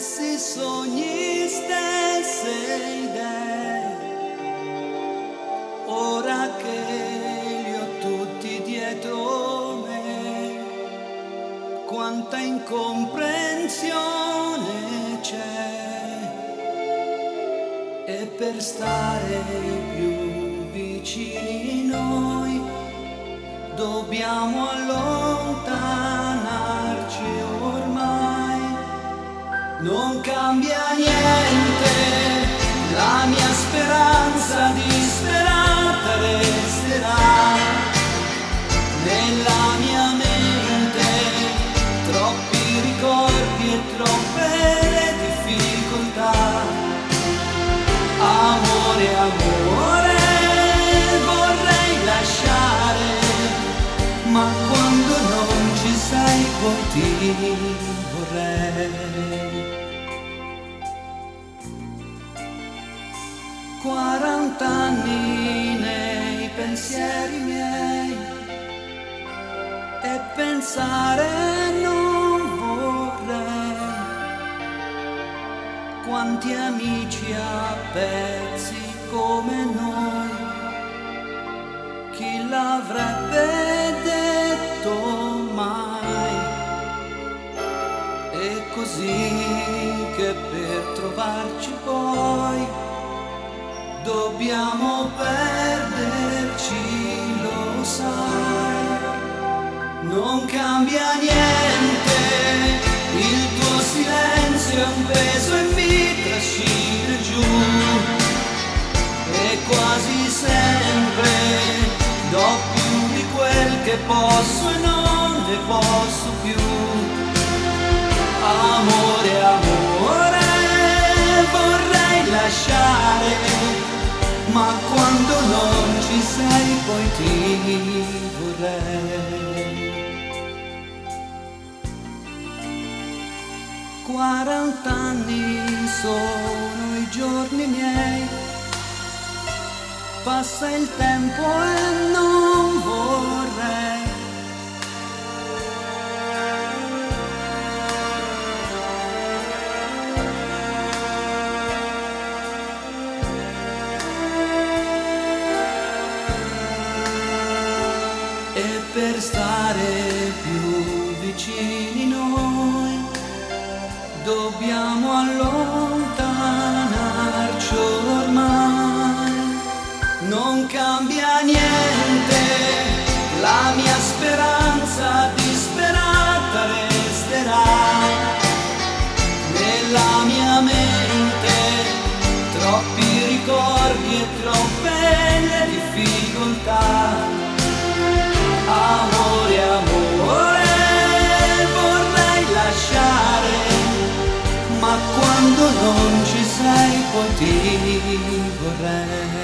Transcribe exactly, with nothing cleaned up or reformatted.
stessi sogni, stesse idee. Ora che li ho tutti dietro me, quanta incomprensione c'è. E per stare più vicini noi dobbiamo allontanarci ormai. Non cambia niente, la mia speranza disperata resterà nella mia mente. Troppi ricordi e troppe difficoltà. Amore, amore, vorrei lasciare, ma quando non ci sei poi ti vorrei. Quarant'anni nei pensieri miei e pensare non vorrei. Quanti amici a pezzi come noi, chi l'avrebbe detto mai? È così che per trovarci poi dobbiamo perderci, lo sai. Non cambia niente, il tuo silenzio è un peso e mi trascina giù. E quasi sempre do più di quel che posso e non ne posso più. Amore, amore, vorrei lasciare, ma quando non ci sei poi ti vorrei. Quarant'anni sono i giorni miei, passa il tempo e non vorrei. E per stare più vicini noi dobbiamo allontanarci ormai. Non cambia niente, la mia speranza disperata resterà nella mia mente. Troppi ricordi e troppe le difficoltà. Amore, amore, vorrei lasciare, ma quando non ci sei poi ti vorrei.